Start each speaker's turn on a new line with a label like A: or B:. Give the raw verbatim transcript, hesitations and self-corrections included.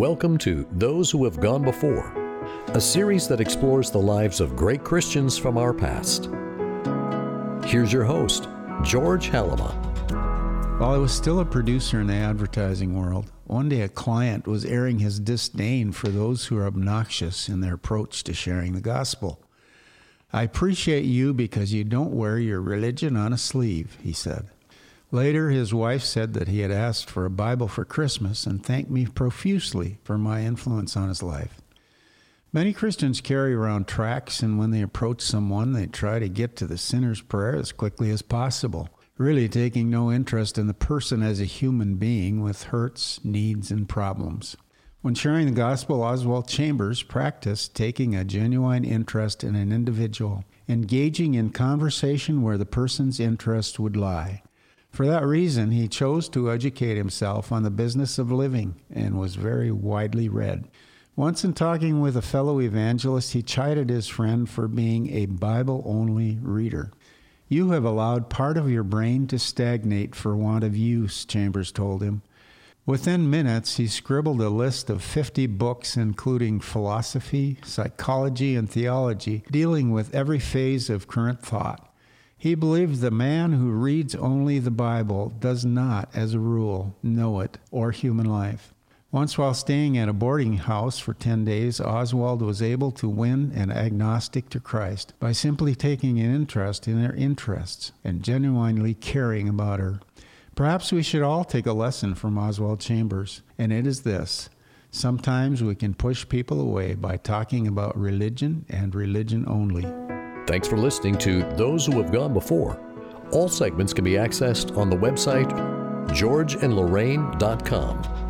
A: Welcome to Those Who Have Gone Before, a series that explores the lives of great Christians from our past. Here's your host, George Halima.
B: While I was still a producer in the advertising world, one day a client was airing his disdain for those who are obnoxious in their approach to sharing the gospel. "I appreciate you because you don't wear your religion on a sleeve," he said. Later, his wife said that he had asked for a Bible for Christmas and thanked me profusely for my influence on his life. Many Christians carry around tracts, and when they approach someone, they try to get to the sinner's prayer as quickly as possible, really taking no interest in the person as a human being with hurts, needs, and problems. When sharing the gospel, Oswald Chambers practiced taking a genuine interest in an individual, engaging in conversation where the person's interest would lie. For that reason, he chose to educate himself on the business of living and was very widely read. Once in talking with a fellow evangelist, he chided his friend for being a Bible-only reader. "You have allowed part of your brain to stagnate for want of use," Chambers told him. Within minutes, he scribbled a list of fifty books, including philosophy, psychology, and theology, dealing with every phase of current thought. He believed the man who reads only the Bible does not, as a rule, know it or human life. Once while staying at a boarding house for ten days, Oswald was able to win an agnostic to Christ by simply taking an interest in her interests and genuinely caring about her. Perhaps we should all take a lesson from Oswald Chambers, and it is this: sometimes we can push people away by talking about religion and religion only.
A: Thanks for listening to Those Who Have Gone Before. All segments can be accessed on the website george and lorraine dot com.